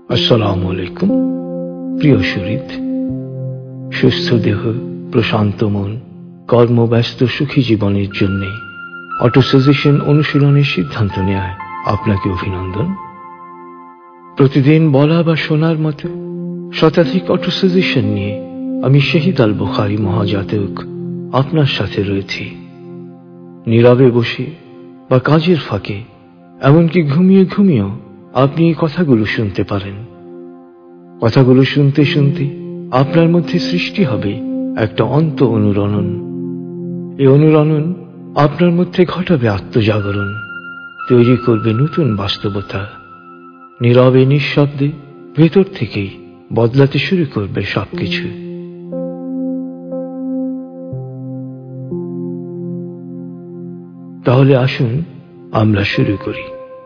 আসসালামু আলাইকুম। প্রিয় শরীর, সুস্থ দেহ, প্রশান্ত মন, কর্মব্যস্ত সুখী জীবনের জন্য অটো সাজেশন অনুশীলনের সিদ্ধান্ত নেয় আপনাকে অভিনন্দন। প্রতিদিন বলা বা শোনার মতো শতাধিক অটো সাজেশন নিয়ে আমি শহীদ আল বুখারী মহাজাতক আপনার সাথে রয়েছি। নীরবে বসে বা কাজের ফাঁকে, এমনকি ঘুমিয়ে ঘুমিয়েও আপনি এই কথাগুলো শুনতে পারেন। কথাগুলো শুনতে শুনতে আপনার মধ্যে সৃষ্টি হবে একটা অন্ত অনুরণন। এই অনুরণন আপনার মধ্যে ঘটাবে আত্মজাগরণ, তৈরি করবে নতুন বাস্তবতা। নীরবে নিঃশব্দে ভেতর থেকেই বদলাতে শুরু করবে সবকিছু। তাহলে আসুন আমরা শুরু করি।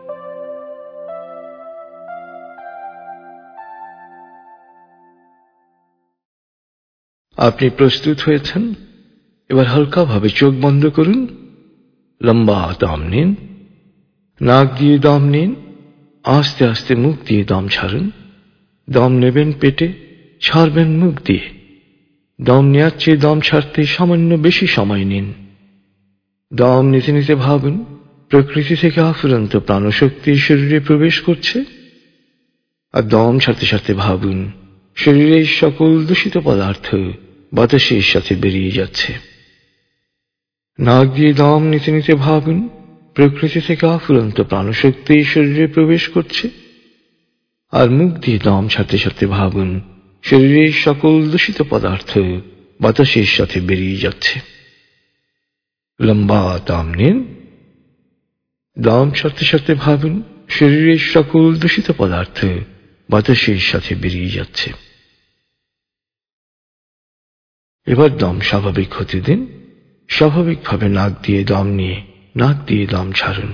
আপনি প্রস্তুত হয়েছেন? এবার হালকাভাবে চোখ বন্ধ করুন। লম্বা দম নিন, নাক দিয়ে দম নিন, আস্তে আস্তে মুখ দিয়ে দম ছাড়ুন। দম নেবেন পেটে, ছাড়বেন মুখ দিয়ে। দম নেওয়ার চেয়ে দম ছাড়তে সামান্য বেশি সময় নিন। দম নিতে নিতে ভাবুন, প্রকৃতি থেকে আফুরন্ত প্রাণশক্তি শরীরে প্রবেশ করছে। আর দম ছাড়তে ছাড়তে ভাবুন, শরীরের সকল দূষিত পদার্থ বাতাসের সাথে বেরিয়ে যাচ্ছে। নাক দিয়ে দম নিতে নিতে ভাবুন, প্রকৃতি থেকে আফুরন্ত প্রাণশক্তি শরীরে প্রবেশ করছে। আর মুখ দিয়ে দম ছাড়তে ছাড়তে ভাবুন, শরীরের সকল দূষিত পদার্থ বাতাসের সাথে বেরিয়ে যাচ্ছে। লম্বা দম নিন, দম ছাড়তে ছাড়তে ভাবুন, শরীরের সকল দূষিত পদার্থ বাতাসের সাথে বেরিয়ে যাচ্ছে। এবার দম স্বাভাবিক হতে দিন। স্বাভাবিকভাবে নাক দিয়ে দম নিয়ে নাক দিয়ে দম ছাড়ুন।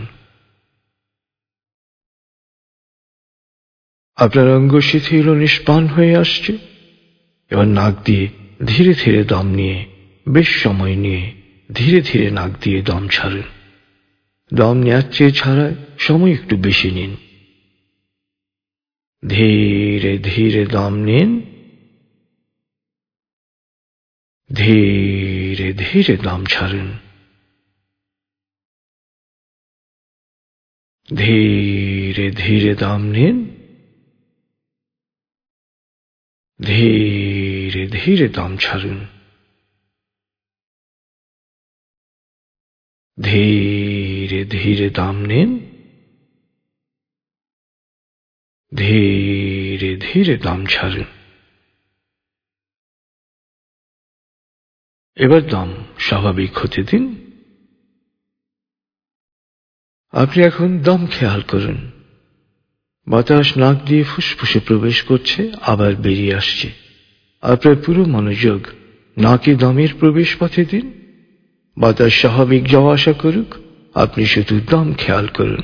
আপনার অঙ্গ শিথিল ও নিষ্প্রাণ হয়ে আসছে। এবার নাক দিয়ে ধীরে ধীরে দম নিয়ে, বেশ সময় নিয়ে ধীরে ধীরে নাক দিয়ে দম ছাড়ুন। দম নেওয়ার চেয়ে ছাড়ায় সময় একটু বেশি নিন। ধীরে ধীরে দম নিন, ধীরে ধীরে দম ছাড়ুন। ধীরে ধীরে দম নিন, ধীরে ধীরে দম ছাড়ুন। ধীরে ধীরে দম নিন, ধীরে ধীরে দম ছাড়ুন। এবার দম স্বাভাবিক হতে দিন। আপনি এখন দম খেয়াল করুন। বাতাস নাক দিয়ে ফুসফুসে প্রবেশ করছে, আবার বেরিয়ে আসছে। আপনার পুরো মনোযোগ নাকে দমের প্রবেশ পথে দিন। বাতাস স্বাভাবিক যাওয়া আসা করুক, আপনি শুধু দম খেয়াল করুন।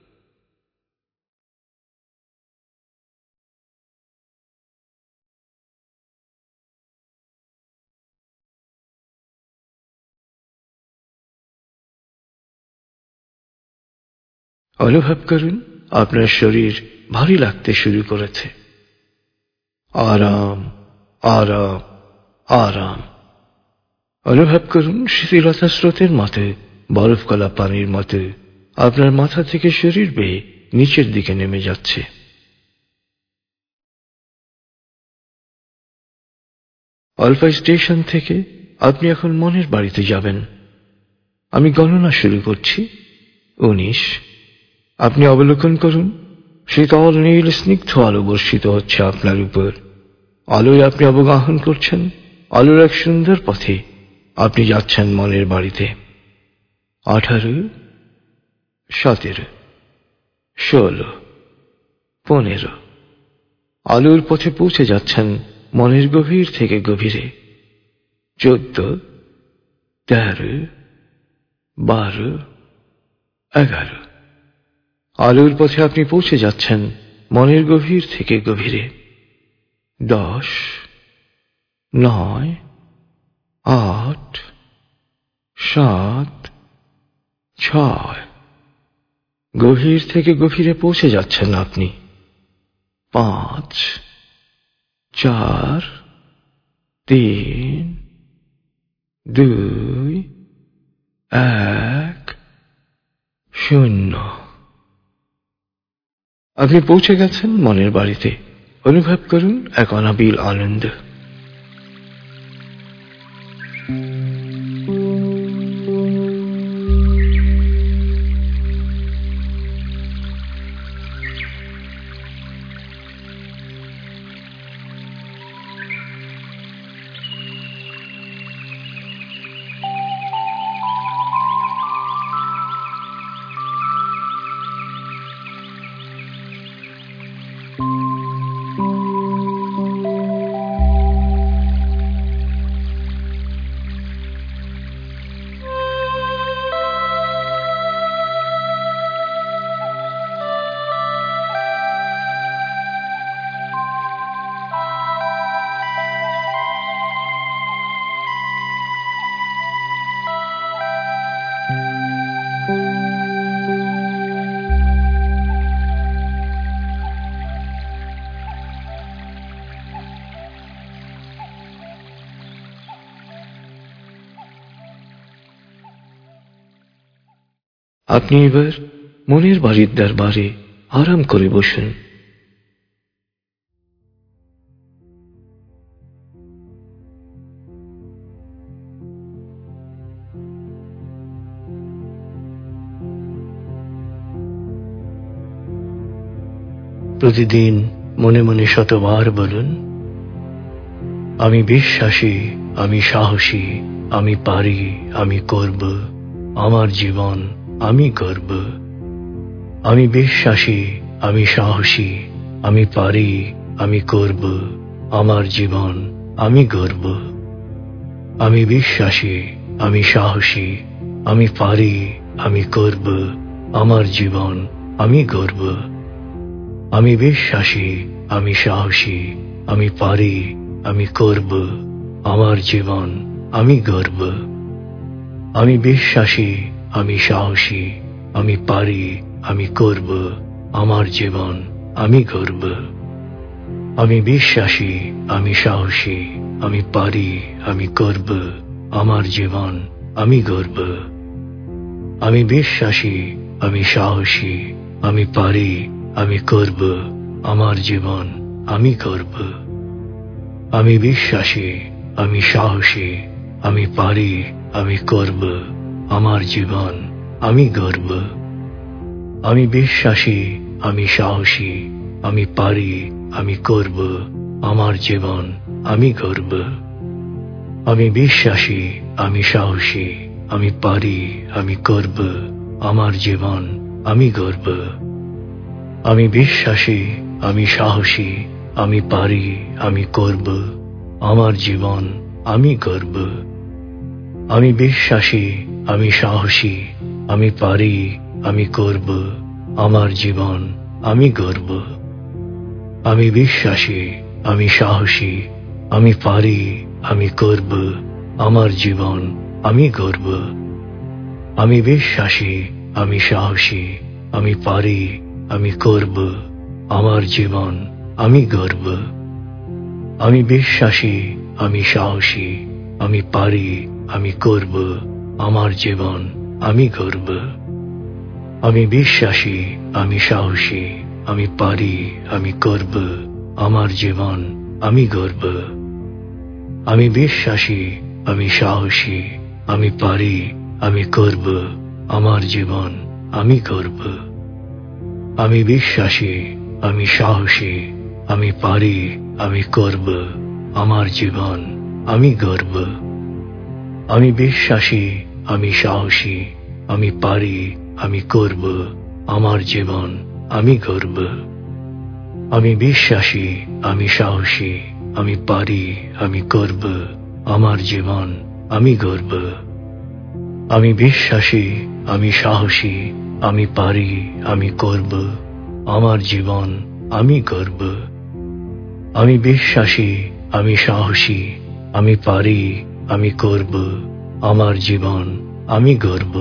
অনুভব করুন, আপনার শরীর ভারী লাগতে শুরু করেছে। আরাম, আরাম, আরাম। অনুভব করুন, শিথিলতা স্রোতের মতো, বরফ গলা পানির মতো আপনার মাথা থেকে শরীর বেয়ে নিচের দিকে নেমে যাচ্ছে। অল্প স্টেশন থেকে আপনি এখন মনের বাড়িতে যাবেন। আমি গণনা শুরু করছি। 19। আপনি অবলোকন করুন, শীতল নীল স্নিগ্ধ আলো বর্ষিত হচ্ছে আপনার উপর। আলোয় আপনি অবগাহন করছেন। আলোর এক সুন্দর পথে আপনি যাচ্ছেন মনের বাড়িতে। 18, 17, 16, 15। আলোর পথে পৌঁছে যাচ্ছেন মনের গভীর থেকে গভীরে। 14, 13, 12, 11। আলোর পথে আপনি পৌঁছে যাচ্ছেন মনের গভীর থেকে গভীরে। 10, 9, 8, 7, 6। গভীর থেকে গভীরে পৌঁছে যাচ্ছেন আপনি। 5 4 3 2 1 0। আপনি পৌঁছে গেছেন মনের বাড়িতে। অনুভব করুন এক অনাবিল আনন্দ। আপনি এবার মনের বাড়ির দরবারে আরাম করে বসুন। প্রতিদিন মনে মনে শতবার বলুন, আমি বিশ্বাসী, আমি সাহসী, আমি পারি, আমি করব, আমার জীবন আমি গর্ব। আমি বিশ্বাসী, আমি সাহসী, আমি পারি, আমি করব, আমার জীবন আমি গর্ব। আমি বিশ্বাসী, আমি সাহসী, আমি পারি, আমি করব, আমার জীবন আমি গর্ব। আমি বিশ্বাসী, আমি সাহসী, আমি পারি, আমি করব, আমার জীবন আমি গর্ব। আমি বিশ্বাসী, আমি সাহসী, আমি পারি, আমি করব, আমার জীবন আমি গর্ব। আমি বিশ্বাসী, আমি সাহসী, আমি পারি, আমি করব, আমার জীবন আমি গর্ব। আমি বিশ্বাসী, আমি সাহসী, আমি পারি, আমি করব, আমার জীবন আমি গর্ব। আমি বিশ্বাসী, আমি সাহসী, আমি পারি, আমি করব, আমার জীবন আমি গর্ব। আমি বিশ্বাসী, আমি সাহসী, আমি পারি, আমি করব, আমার জীবন আমি গর্ব। আমি বিশ্বাসী, আমি সাহসী, আমি পারি, আমি করব, আমার জীবন আমি গর্ব। আমি বিশ্বাসী, আমি সাহসী, আমি পারি, আমি করব, আমার জীবন আমি গর্ব। আমি বিশ্বাসী, আমি সাহসী, আমি পারি, আমি করব, আমার জীবন আমি গর্ব। আমি বিশ্বাসী, আমি সাহসী, আমি পারি, আমি করব, আমার জীবন আমি গর্ব। আমি বিশ্বাসী, আমি সাহসী, আমি পারি, আমি করব, আমার জীবন আমি গর্ব। আমি বিশ্বাসী, আমি সাহসী, আমি পারি, আমি করব, আমার জীবন আমি গর্ব। আমি বিশ্বাসী, আমি সাহসী, আমি পারি, আমি করব, আমার জীবন আমি গর্ব। আমি বিশ্বাসী, আমি সাহসী, আমি পারি, আমি করব, আমার জীবন আমি গর্ব। আমি বিশ্বাসী, আমি সাহসী, আমি পারি, আমি করব, আমার জীবন আমি গর্ব। আমি বিশ্বাসী, আমি সাহসী, আমি পারি, আমি করব, আমার জীবন আমি গর্ব। আমি বিশ্বাসী, আমি সাহসী, আমি পারি, আমি করব, আমার জীবন আমি গর্ব। আমি বিশ্বাসী, আমি সাহসী, আমি পারি, আমি করব, আমার জীবন আমি গর্ব। আমি বিশ্বাসী, আমি সাহসী, আমি পারি, আমি করব, আমার জীবন আমি গর্ব।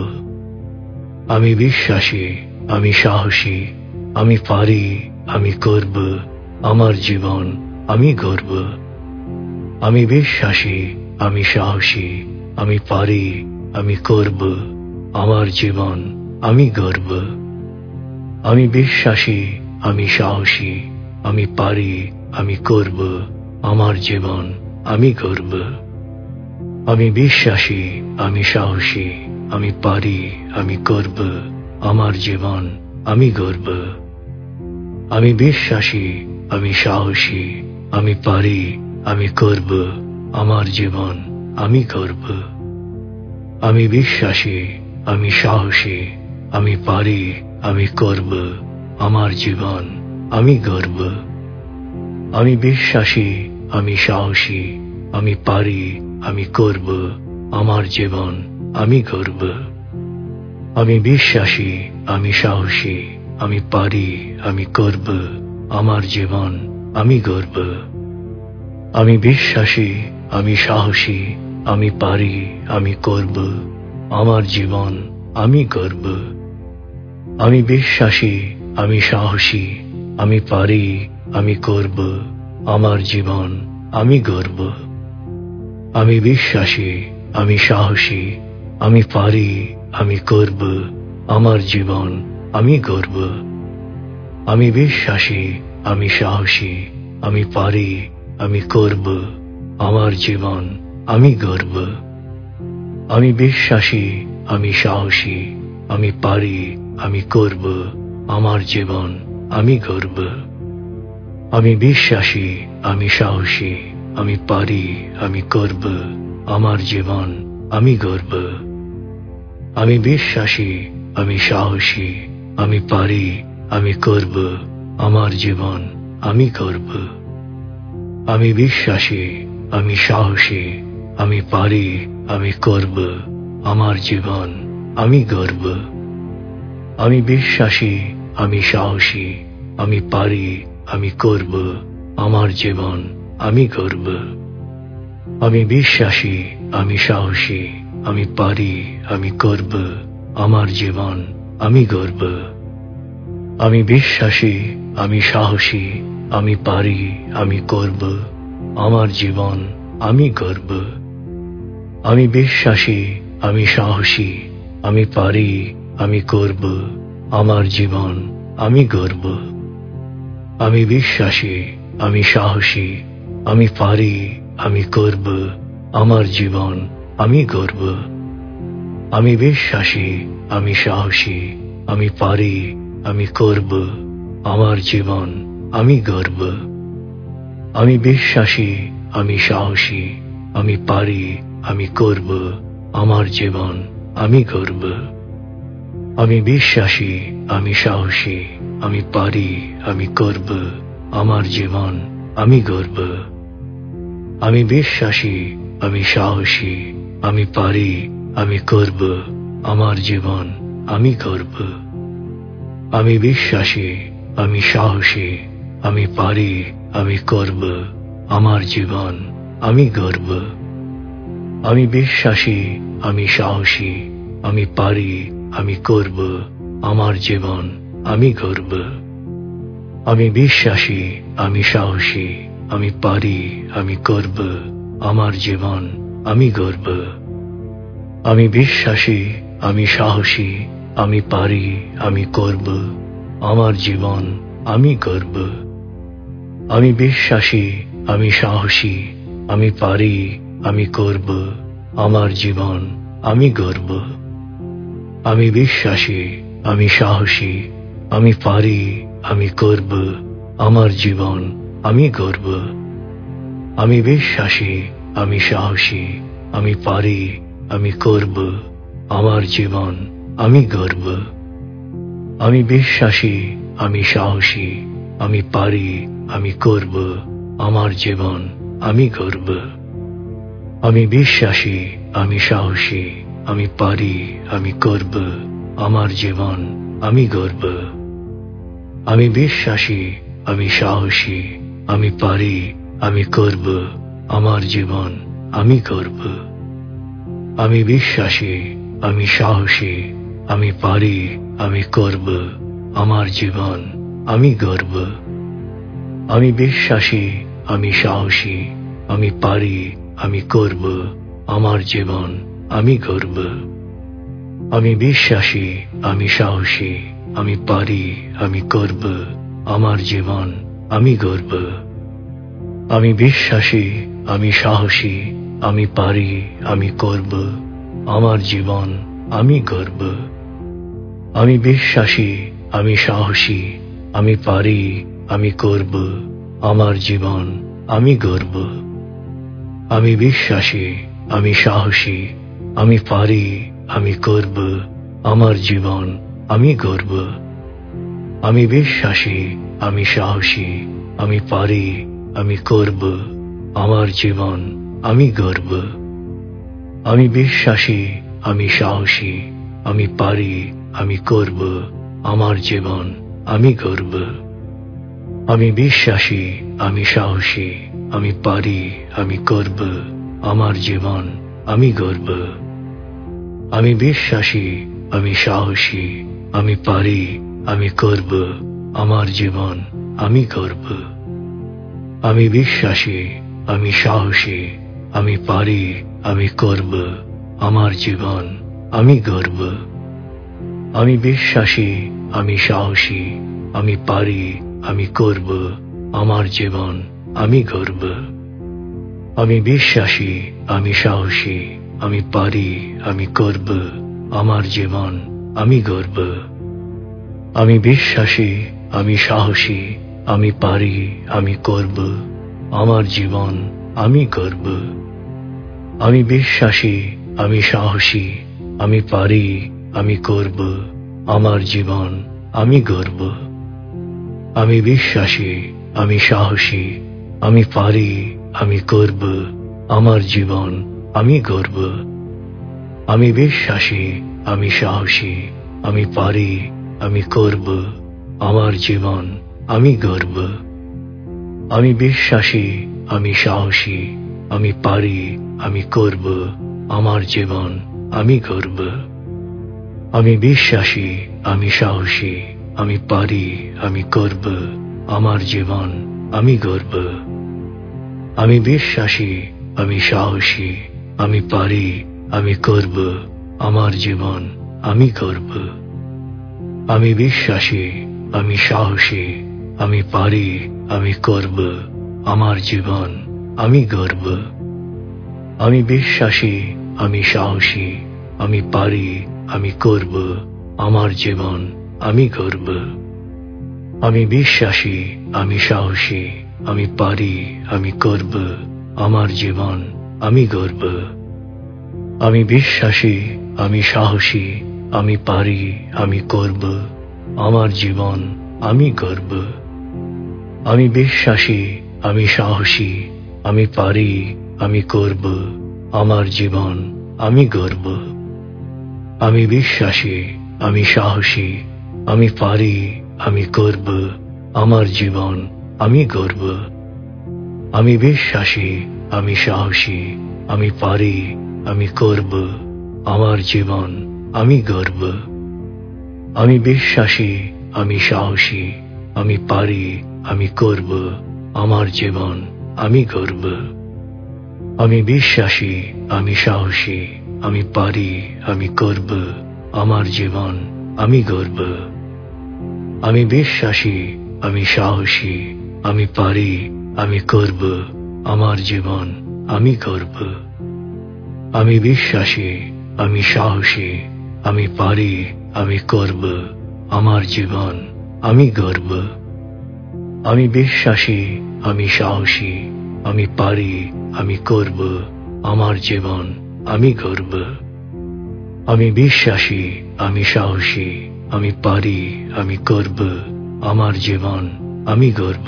আমি বিশ্বাসী, আমি সাহসী, আমি পারি, আমি করব, আমার জীবন আমি গর্ব। আমি বিশ্বাসী, আমি সাহসী, আমি পারি, আমি করব। আমার জীবন আমি গর্ব। আমি বিশ্বাসী, আমি সাহসী, আমি পারি, আমি করব। আমার জীবন আমি গর্ব। আমি বিশ্বাসী, আমি সাহসী, আমি পারি, আমি করব। আমার জীবন আমি গর্ব। আমি বিশ্বাসী, আমি সাহসী, আমি পারি, আমি করব। আমার জীবন আমি গর্ব। আমি বিশ্বাসী, আমি সাহসী, আমি পারি, আমি করব। আমার জীবন আমি গর্ব। আমি বিশ্বাসী, আমি সাহসী, আমি পারি, আমি করব। আমার জীবন আমি গর্ব। আমি বিশ্বাসী, আমি সাহসী, আমি পারি, আমি করব। আমার জীবন আমি গর্ব। আমি বিশ্বাসী, আমি সাহসী, আমি পারি, আমি করব। আমার জীবন আমি গর্ব। আমি বিশ্বাসী, আমি সাহসী, আমি পারি, আমি করব। আমার জীবন আমি গর্ব। আমি বিশ্বাসী, আমি সাহসী, আমি পারি, আমি করব। আমার জীবন আমি গর্ব। আমি বিশ্বাসী, আমি সাহসী, আমি পারি, আমি করব। আমার জীবন আমি গর্ব। আমি বিশ্বাসী, আমি সাহসী, আমি পারি, আমি করব। আমার জীবন আমি গর্ব। আমি বিশ্বাসী, আমি সাহসী, আমি পারি, আমি করব। আমার জীবন আমি গর্ব। আমি বিশ্বাসী, আমি সাহসী, আমি পারি, আমি করব। আমার জীবন আমি গর্ব। আমি বিশ্বাসী, আমি সাহসী, আমি পারি, আমি করব। আমার জীবন আমি গর্ব। আমি বিশ্বাসী, আমি সাহসী, আমি পারি, আমি করব। আমার জীবন আমি গর্ব। আমি বিশ্বাসী, আমি সাহসী, আমি পারি, আমি করব। আমার জীবন আমি গর্ব। আমি বিশ্বাসী, আমি সাহসী, আমি পারি, আমি করব। আমার জীবন আমি গর্ব। আমি বিশ্বাসী, আমি সাহসী, আমি পারি, আমি করব। আমার জীবন আমি গর্ব। আমি বিশ্বাসী, আমি সাহসী, আমি পারি, আমি করব। আমার জীবন আমি গর্ব। আমি বিশ্বাসী, আমি সাহসী, আমি পারি, আমি করব। আমার জীবন আমি গর্ব। আমি বিশ্বাসী, আমি সাহসী, আমি পারি, আমি করব। আমার জীবন আমি গর্ব। আমি বিশ্বাসী, আমি সাহসী, আমি পারি, আমি করব। আমার জীবন আমি গর্ব। আমি বিশ্বাসী, আমি সাহসী, আমি পারি, আমি করব। আমার জীবন আমি গর্ব। আমি বিশ্বাসী, আমি সাহসী, আমি পারি, আমি করব। আমার জীবন আমি গর্ব। আমি বিশ্বাসী, আমি সাহসী, আমি পারি, আমি করব। আমার জীবন আমি গর্ব। আমি বিশ্বাসী, আমি সাহসী, আমি পারি, আমি করব। আমার জীবন আমি গর্ব। আমি বিশ্বাসী, আমি সাহসী, আমি পারি, আমি করব। আমার জীবন আমি গর্ব। আমি বিশ্বাসী, আমি সাহসী, আমি পারি, আমি করব। আমার জীবন আমি গর্ব। আমি বিশ্বাসী, আমি সাহসী, আমি পারি, আমি করব। আমার জীবন আমি গর্ব। আমি বিশ্বাসী, আমি সাহসী, আমি পারি, আমি করব। আমার জীবন আমি গর্ব। আমি বিশ্বাসী, আমি সাহসী, আমি পারি, আমি করব। আমার জীবন আমি গর্ব। আমি বিশ্বাসী, আমি সাহসী, আমি পারি, আমি করব। আমার জীবন আমি গর্ব। আমি বিশ্বাসী, আমি সাহসী, আমি পারি, আমি করব। আমার জীবন আমি গর্ব। আমি বিশ্বাসী, আমি সাহসী, আমি পারি, আমি করব। আমার জীবন আমি গর্ব। আমি বিশ্বাসী, আমি সাহসী, আমি পারি, আমি করব, আমার জীবন আমি গর্ব। আমি বিশ্বাসী, আমি সাহসী, আমি পারি, আমি করব, আমার জীবন আমি গর্ব। আমি বিশ্বাসী, আমি সাহসী, আমি পারি, আমি করব, আমার জীবন আমি গর্ব। আমি বিশ্বাসী, আমি সাহসী, আমি পারি, আমি করব, আমার জীবন আমি গর্ব। আমি বিশ্বাসী, আমি সাহসী, আমি পারি, আমি করব, আমার জীবন আমি গর্ব। আমি বিশ্বাসী, আমি সাহসী, আমি পারি, আমি করব, আমার জীবন আমি গর্ব। আমি বিশ্বাসী, আমি সাহসী, আমি পারি, আমি করব, আমার জীবন আমি গর্ব। আমি বিশ্বাসী, আমি সাহসী, আমি পারি, আমি করব, আমার জীবন আমি গর্ব। আমি বিশ্বাসী, আমি সাহসী, আমি পারি, আমি করব, আমার জীবন আমি গর্ব। আমি বিশ্বাসী, আমি সাহসী, আমি পারি, আমি করব, আমার জীবন আমি গর্ব। আমি বিশ্বাসী, আমি সাহসী, আমি পারি, আমি করব, আমার জীবন আমি গর্ব। আমি বিশ্বাসী, আমি সাহসী, আমি পারি, আমি করব, আমার জীবন আমি গর্ব। আমি বিশ্বাসী, আমি সাহসী, আমি পারি, আমি করব, আমার জীবন আমি গর্ব। আমি বিশ্বাসী, আমি সাহসী, আমি পারি, আমি করব, আমার জীবন আমি গর্ব। আমি বিশ্বাসী, আমি সাহসী, আমি পারি, আমি করব, আমার জীবন আমি গর্ব। আমি বিশ্বাসী, আমি সাহসী, আমি পারি, আমি করব, আমার জীবন আমি গর্ব। আমি বিশ্বাসী, আমি সাহসী, আমি পারি, আমি করব, আমার জীবন আমি গর্ব। আমি বিশ্বাসী, আমি সাহসী, আমি পারি, আমি করব, আমার জীবন আমি গর্ব। আমি বিশ্বাসী, আমি সাহসী, আমি পারি, আমি করব, আমার জীবন আমি গর্ব। আমি বিশ্বাসী, আমি সাহসী, আমি পারি, আমি করব, আমার জীবন আমি গর্ব। আমি বিশ্বাসী, আমি সাহসী, আমি পারি, আমি করব, আমার জীবন আমি গর্ব। আমি বিশ্বাসী, আমি সাহসী, আমি পারি, আমি করব, আমার জীবন আমি গর্ব। আমি বিশ্বাসী, আমি সাহসী, আমি পারি, আমি করব, আমার জীবন আমি গর্ব। আমি বিশ্বাসী, আমি সাহসী, আমি পারি, আমি করব, আমার জীবন আমি গর্ব। আমি বিশ্বাসী, আমি সাহসী, আমি পারি, আমি করব, আমার জীবন আমি গর্ব। আমি বিশ্বাসী, আমি সাহসী, আমি পারি, আমি করব, আমার জীবন আমি গর্ব। আমি বিশ্বাসী, আমি সাহসী, আমি পারি, আমি করব, আমার জীবন আমি গর্ব। আমি বিশ্বাসী, আমি সাহসী, আমি পারি, আমি করব, আমার জীবন আমি গর্ব। আমি বিশ্বাসী, আমি সাহসী, আমি পারি, আমি করব, আমার জীবন আমি গর্ব। আমি বিশ্বাসী, আমি সাহসী, আমি পারি, আমি করব, আমার জীবন আমি গর্ব। আমি বিশ্বাসী, আমি সাহসী, আমি পারি, আমি করব, আমার জীবন আমি গর্ব। আমি বিশ্বাসী, আমি সাহসী, আমি পারি, আমি করব, আমার জীবন আমি গর্ব।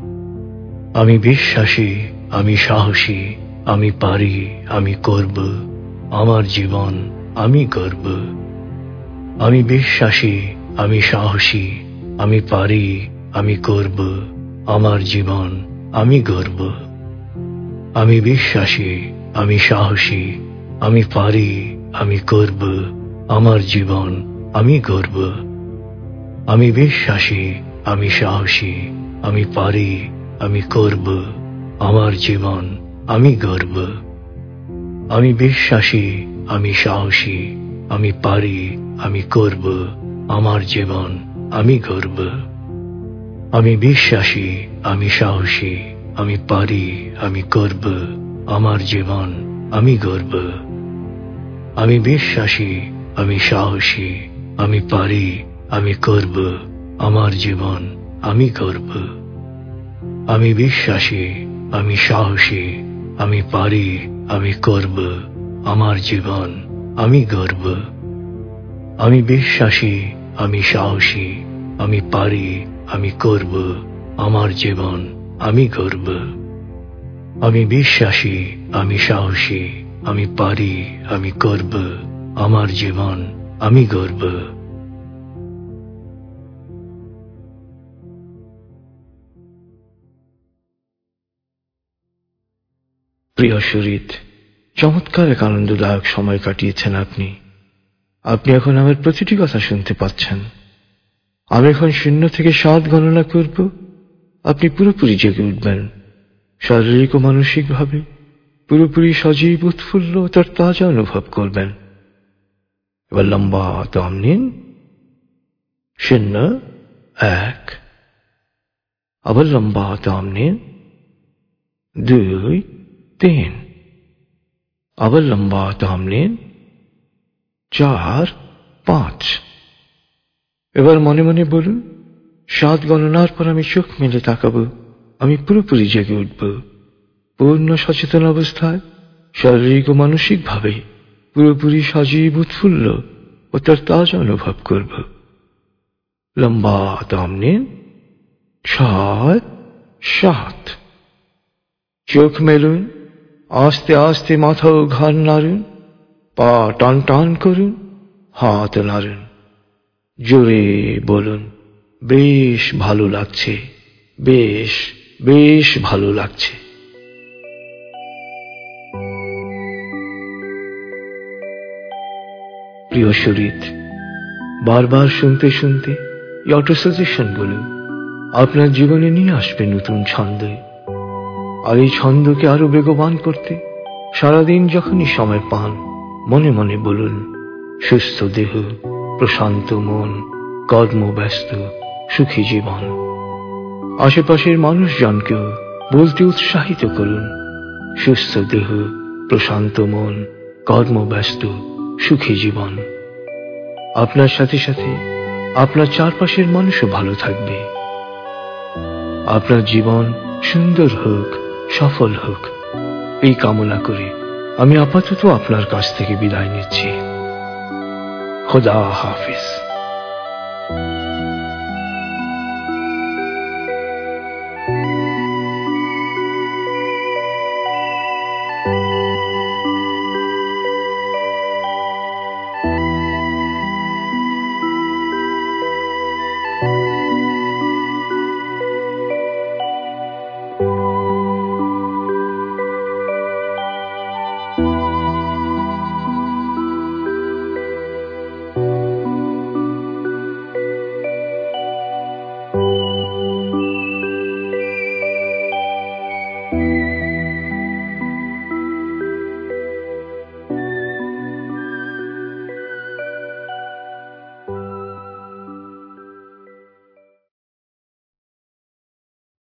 আমি বিশ্বাসী, আমি সাহসী, আমি পারি, আমি করব, আমার জীবন আমি গর্ব। আমি বিশ্বাসী, আমি সাহসী, আমি পারি, আমি করব, আমার জীবন আমি গর্ব। আমি বিশ্বাসী, আমি সাহসী, আমি পারি, আমি করব, আমার জীবন আমি গর্ব। আমি বিশ্বাসী, আমি সাহসী, আমি পারি, আমি করব, আমার জীবন আমি গর্ব। আমি বিশ্বাসী, আমি সাহসী, আমি পারি, আমি করব, আমার জীবন আমি গর্ব। আমি বিশ্বাসী, আমি সাহসী, আমি পারি, আমি করব, আমার জীবন আমি গর্ব। আমি বিশ্বাসী, আমি সাহসী, আমি পারি, আমি করব, আমার জীবন আমি গর্ব। আমি বিশ্বাসী, আমি সাহসী, আমি পারি, আমি করব, আমার জীবন আমি গর্ব। আমি বিশ্বাসী, আমি সাহসী, আমি পারি, আমি করব, আমার জীবন আমি গর্ব। আমি বিশ্বাসী, আমি সাহসী, আমি পারি, আমি করব, আমার জীবন আমি গর্ব। প্রিয় সুরিত, চমৎকার এক আনন্দদায়ক সময় কাটিয়েছেন আপনি। আপনি এখন আমার প্রতিটি কথা শুনতে পাচ্ছেন। আমি এখন 0 থেকে 7 গণনা করব। আপনি পুরোপুরি জেগে উঠবেন, শারীরিক ও মানসিকভাবে পুরোপুরি সজীব, উৎফুল্ল তার তাজা অনুভব করবেন। এবার লম্বা দম নিন। 0, 1। আবার লম্বা দম নিন। 2, 3। আবার লম্বা দম নিন। 4, 5। এবার মনে মনে বলুন, 7 গণনার পর আমি চোখ মেলে তাকাবো, আমি পুরোপুরি জেগে উঠব, পূর্ণ সচেতন অবস্থায়, শারীরিক ও মানসিকভাবে পুরোপুরি সজীব, উৎফুল্ল ও তার তাজা অনুভব করব। লম্বা দম নিন। 6, 7। চোখ মেলুন, আস্তে আস্তে মাথা ও ঘাড় নাড়ুন, পা টান টান করুন, হাত নাড়ুন, জোরে বলুন, বেশ ভালো লাগছে, বেশ বেশ ভালো লাগছে। প্রিয় সুরিত, বারবার শুনতে শুনতে এই অটো সাজেশনগুলো আপনার জীবনে নিয়ে আসবে নতুন ছন্দ। আর এই ছন্দকে আরো বেগবান করতে সারাদিন যখনই সময় পান, মনে মনে বলুন, সুস্থ দেহ, প্রশান্ত মন, কর্মব্যস্ত, সুখী জীবন। আশেপাশের মানুষজনকেও বলতে উৎসাহিত করুন, সুস্থ দেহ, প্রশান্ত মন, কর্মব্যস্ত, সুখী জীবন। আপনার সাথে সাথে আপনার চারপাশের মানুষও ভালো থাকবে। আপনার জীবন সুন্দর হোক, সফল হোক, এই কামনা করে আমি আপাতত আপনার কাছ থেকে বিদায় নিচ্ছি। খোদা হাফিজ।